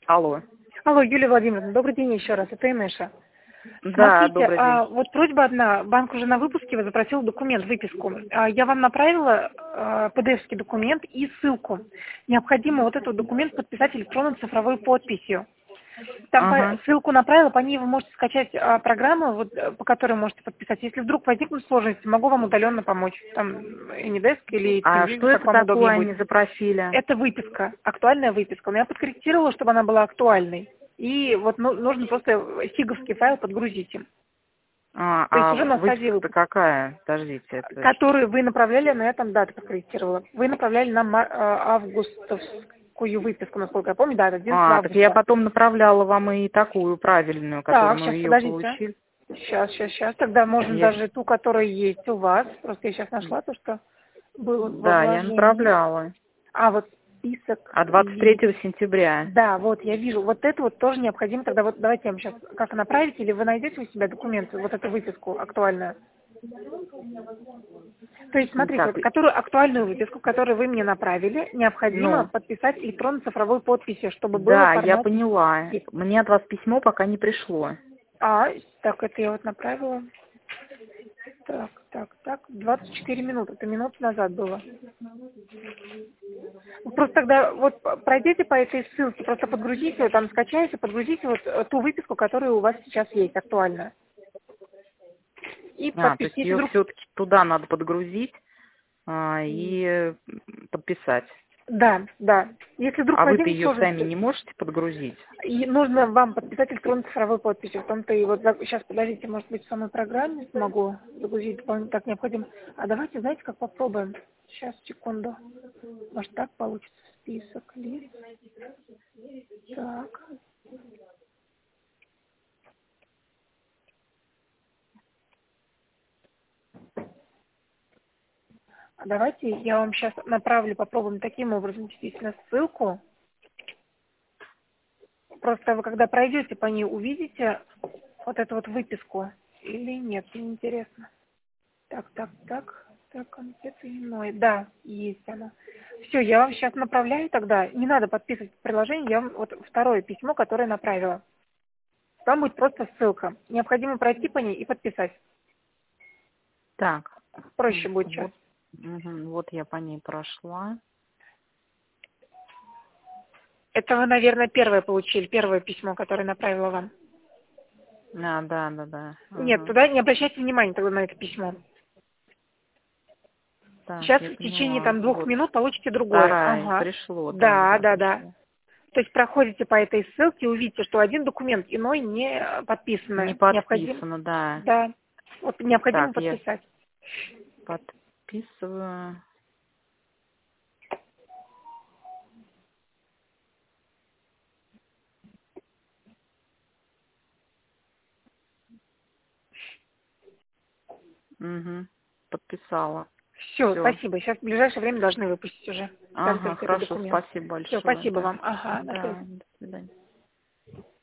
Алло. Алло, Юлия Владимировна, добрый день еще раз, это Инеша. Да, Смотрите, добрый день. вот просьба одна, банк уже на выпуске запросил документ, выписку. Я вам направила PDF-ский документ и ссылку. Необходимо вот этот документ подписать электронно-цифровой подписью. Там Ага. ссылку направила, по ней вы можете скачать программу, вот, по которой можете подписать. Если вдруг возникнут сложности, могу вам удаленно помочь. Там AnyDesk или А TeamViewer, что как это вам удобнее такое они будет. запросили? Это выписка, актуальная выписка. Но я подкорректировала, чтобы она была актуальной. И вот нужно просто фиговский файл подгрузить им. То есть уже на стадии Выписка-то выпуска, какая? Подождите, это... который вы направляли, на этом дату подкорректировала. Вы направляли нам августовскую выписку, насколько я помню, да, это 11 Так я августа. потом направляла вам и такую правильную, которую Так, мы сейчас, ее подождите. получили. Сейчас. Тогда можно Я... даже ту, которая есть у вас. Просто я сейчас нашла то, что было во Да, я вложении. направляла. А вот список А лиц. 23 сентября. Да, вот я вижу. Вот это вот тоже необходимо. Тогда вот давайте я вам сейчас как направить, или вы найдете у себя документы, вот эту выписку актуальную. То есть, смотрите, Так, вот которую актуальную выписку, которую вы мне направили, необходимо ну, подписать электронно-цифровой подписью, чтобы было в да, я формате. поняла. Мне от вас письмо пока не пришло. Так, это я вот направила. Так, 24 минуты, это минут назад было. Вы просто тогда вот пройдите по этой ссылке, просто подгрузите, там скачайте, подгрузите вот ту выписку, которая у вас сейчас есть, актуальная. И То есть подпишите, если ее вдруг... все-таки туда надо подгрузить и подписать. Да. Если вдруг А вы-то возникнут ее сами сложности, не можете подгрузить? и нужно вам подписать электронно-цифровой подписью. В том-то и вот сейчас, подождите, может быть, в самой программе смогу загрузить дополнительно, так необходимо. А давайте, знаете, как попробуем? Сейчас, секунду. Может, так получится список лиц. Так. А давайте я вам сейчас направлю, попробуем таким образом действительно ссылку. Просто вы когда пройдете по ней, увидите вот эту вот выписку или нет, мне интересно. Так, анкета иной. Да, есть она. Все, я вам сейчас направляю тогда. Не надо подписывать приложение, я вам вот второе письмо, которое направила. Там будет просто ссылка. Необходимо пройти по ней и подписать. Так, Проще будет сейчас. вот, вот я по ней прошла. Это вы, наверное, первое получили, первое письмо, которое направила вам. Да. Нет, Ага. туда не обращайте внимания тогда на это письмо. Так, Сейчас я в течение поняла. там 2 Вот, минут получите другое. вторая. Ага. Пришло, да, Да. пришло. То есть проходите по этой ссылке и увидите, что один документ иной не Не подписаны. Необходимо, подписано, да. да, вот необходимо Так, я подписать. подписываю. Подписала. Все, Все. спасибо. Сейчас в ближайшее время должны выпустить уже Ага, конверт, этот хорошо, документ. спасибо Все, большое, спасибо да. вам. Ага, на связи. Да, до свидания.